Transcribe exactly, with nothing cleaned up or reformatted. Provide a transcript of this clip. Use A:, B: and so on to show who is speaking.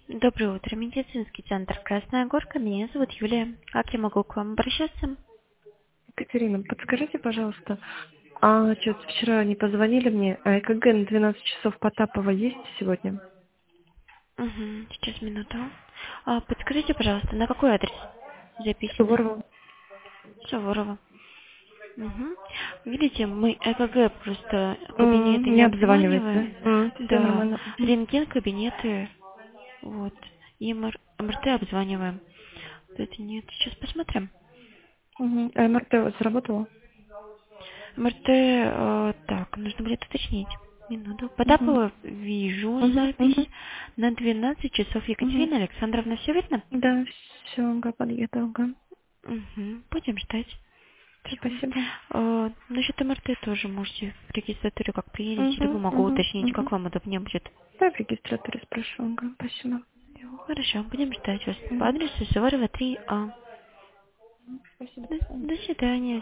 A: Доброе утро, медицинский центр Красная Горка. Меня зовут Юлия. Как я могу к вам обращаться?
B: Екатерина, подскажите, пожалуйста, а что-то вчера не позвонили мне, а ЭКГ на двенадцать часов Потапова есть сегодня?
A: Угу, сейчас минуту. А, подскажите, пожалуйста, на какой адрес записано?
B: Суворова.
A: Суворова. Угу. Видите, мы ЭКГ просто
B: М,
A: кабинеты
B: Не
A: не
B: обзванивается, да?
A: обзваниваем.
B: Все
A: Да,
B: нормально. Мгм.
A: рентген кабинеты, вот. И МР МРТ обзваниваем. Вот это нет. Сейчас посмотрим.
B: Мгм. А МРТ вот сработало?
A: МРТ, э, так, нужно будет уточнить. Минуту.
B: Угу.
A: Потапова вижу
B: Угу.
A: запись
B: Угу.
A: на двенадцать часов.
B: Угу.
A: Екатерина Александровна, все видно?
B: Да, все, ага, подъеду, ага.
A: Угу. Будем ждать. Всё.
B: Спасибо.
A: Э, насчет МРТ тоже можете в регистратуре, как приедете, либо
B: Угу.
A: могу
B: Угу.
A: уточнить, как
B: Угу.
A: вам удобнее будет.
B: Да, в регистратуре спрошу, ага, спасибо.
A: Всё, хорошо, будем ждать вас по
B: Угу.
A: адресу Суворова три А.
B: Спасибо, до
A: До,
B: свидания.
A: до свидания.